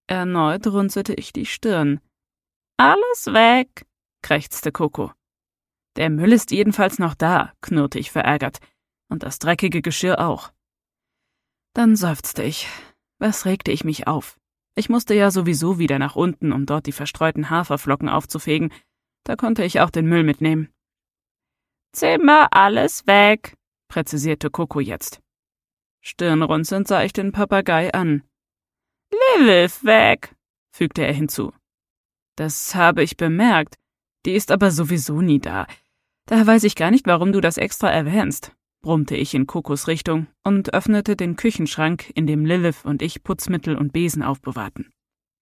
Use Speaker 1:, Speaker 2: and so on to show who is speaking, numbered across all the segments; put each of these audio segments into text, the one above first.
Speaker 1: Erneut runzelte ich die Stirn. »Alles weg«, krächzte Coco. »Der Müll ist jedenfalls noch da«, knurrte ich verärgert. »Und das dreckige Geschirr auch.« Dann seufzte ich. Was regte ich mich auf? Ich musste ja sowieso wieder nach unten, um dort die verstreuten Haferflocken aufzufegen. Da konnte ich auch den Müll mitnehmen. »Zimmer, alles weg«, präzisierte Coco jetzt. Stirnrunzelnd sah ich den Papagei an. »Lilith weg«, fügte er hinzu. »Das habe ich bemerkt. Die ist aber sowieso nie da. Daher weiß ich gar nicht, warum du das extra erwähnst«, brummte ich in Cocos Richtung und öffnete den Küchenschrank, in dem Lilith und ich Putzmittel und Besen aufbewahrten.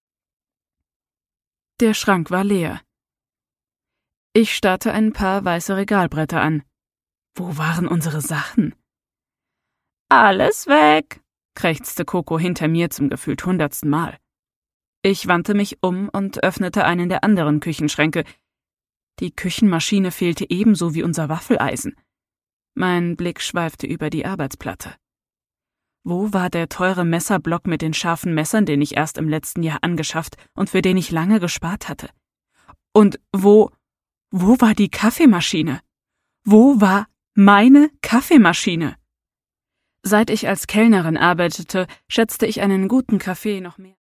Speaker 1: Der Schrank war leer. Ich starrte ein paar weiße Regalbretter an. Wo waren unsere Sachen? »Alles weg«, krächzte Coco hinter mir zum gefühlt 100. Mal. Ich wandte mich um und öffnete einen der anderen Küchenschränke. Die Küchenmaschine fehlte ebenso wie unser Waffeleisen. Mein Blick schweifte über die Arbeitsplatte. Wo war der teure Messerblock mit den scharfen Messern, den ich erst im letzten Jahr angeschafft und für den ich lange gespart hatte? Und wo war die Kaffeemaschine? Wo war meine Kaffeemaschine? Seit ich als Kellnerin arbeitete, schätzte ich einen guten Kaffee noch mehr.